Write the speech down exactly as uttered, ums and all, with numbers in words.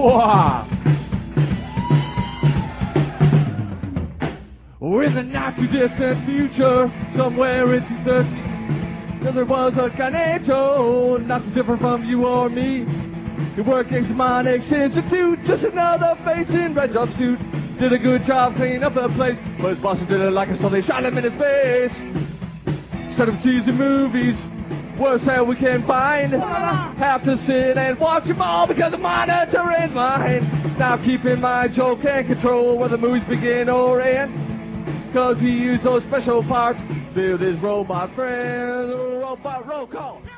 In the not too distant future, somewhere in two thirty, there was a Carnato, not too different from you or me. He worked at Mnemonics Institute, just another face in red jumpsuit. Did a good job cleaning up the place, but his boss didn't like it, so they shot him in his face. Instead of cheesy movies, worst hell we can find. Have to sit and watch them all because the monitor is mine. Now keeping my Joe can't control where the movies begin or end, cause he used those special parts. Build his robot friend, robot roll call.